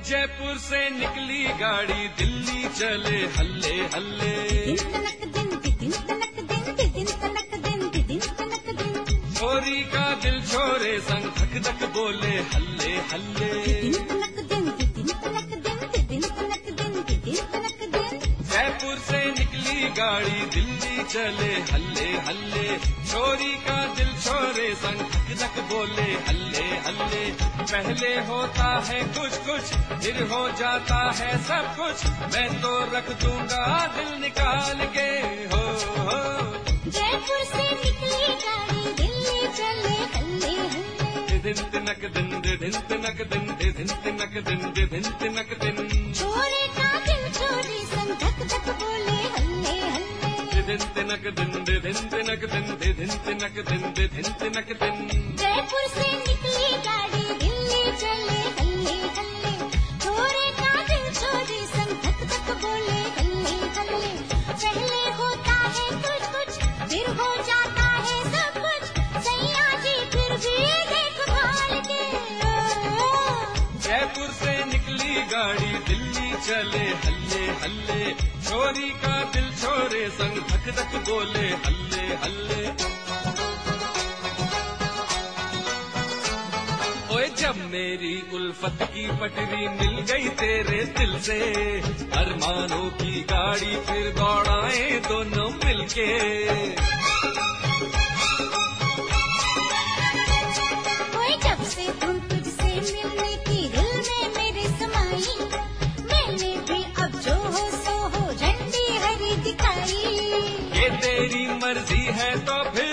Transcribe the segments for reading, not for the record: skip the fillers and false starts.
जयपुर से निकली गाड़ी दिल्ली चले हल्ले हल्ले। छोरी का दिल छोरे संग धक धक बोले हल्ले हल्ले। जयपुर से निकली गाड़ी दिल्ली चले हल्ले हल्ले। छोरी का दिल छोरे संग धक धक बोले हल्ले हल्ले। पहले होता है कुछ कुछ फिर हो जाता है सब कुछ। मैं तो रख दूंगा दिल निकाल के हो। जयपुर से निकली गाड़ी दिल्ली चले हल्ले हल्ले। दिन तिनक दिन दिन तिनक दिन दिन तिनक दिन दिन तिनक दिन। छोरे का दिल छोरी संग धक धक बोले हल्ले हल्ले। दिन तिनक दिन दिन तिनक दिन दिन तिनक दिन दिन तिनक दिन। जयपुर से निकली गाड़ी दिल्ली चले हल्ले हल्ले। छोरे का दिल छोरी संग धक धक बोले हल्ले हल्ले। पहले होता है कुछ कुछ फिर हो जाता है सब कुछ। सैया जी फिर भी देखभाल के। जयपुर से निकली गाड़ी दिल्ली चले हल्ले हल्ले। छोरी का दिल छोरे संग धक धक बोले हल्ले हल्ले। ओए जब मेरी उल्फत की पटरी मिल गई तेरे दिल से। अरमानों की गाड़ी फिर दौड़ाए दोनों मिलके। ओए जब से तुम तुझसे मिलने की दिल में मेरे समाई। मैंने भी अब जो हो सो हो झंडी हरी दिखाई। ये तेरी मर्जी है तो फिर,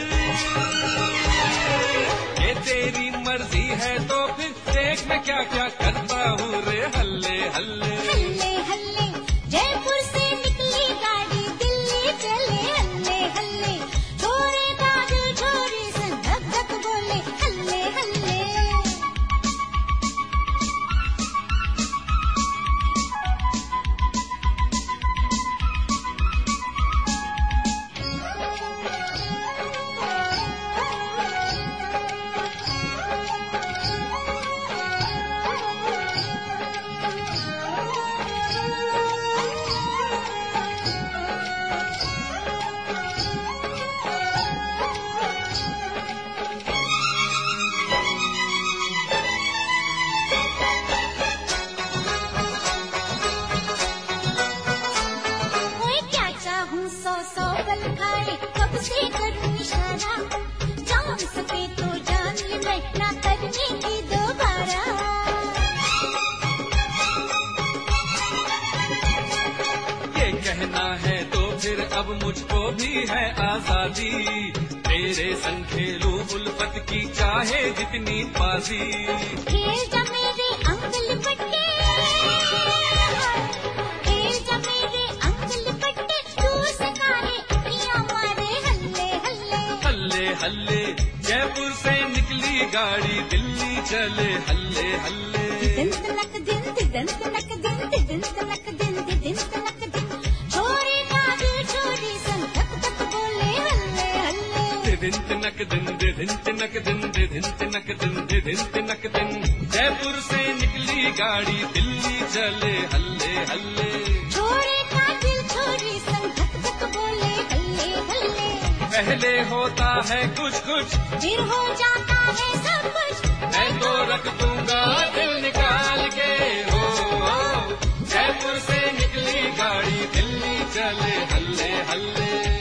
ये तेरी मर्जी है तो फिर देख मैं क्या क्या करता हूँ रे हल्ले हल्ले। हल्ले हल्ले। जयपुर से निकली गाड़ी दिल्ली चले हल्ले हल्ले। छोरे का दिल छोरी से धक धक बोले हल्ले हल्ले। ओए क्या चाहूँ सौ सौ पल खाए कब से करूँ इशारा। जान सके तो जान ले मैं ना करने की दोबारा। ये कहना है तो फिर अब मुझको भी है आजादी। तेरे संग खेलूं उल्फत की चाहे जितनी बाजी। खेल जा मेरे अंगल पट्टे। खेल जा मेरे अंगल पट्टे। तू सकारे अखियाँ मारे हल्ले हल्ले। हल्ले हल्ले। जयपुर से निकली गाड़ी दिल्ली चले हल्ले हल्ले। दिन तनक दिन दिन तनक दिन दिन तनक दिन दिन तनक दिन। छोरे का दिल छोरी संग धक धक बोले हल्ले हल्ले। दिन तिनक दिन दिन तिनक दिन दिन तिनक दिन दिन तिनक दिन। जयपुर से निकली गाड़ी दिल्ली चले हल्ले हल्ले। छोरे का दिल छोरी संग धक धक बोले हल्ले हल्ले। पहले होता है कुछ कुछ फिर हो जाता है सब कुछ। मैं तो रख दूंगा दिल निकाल के हो। जयपुर से निकली गाड़ी दिल्ली चले हल्ले हल्ले।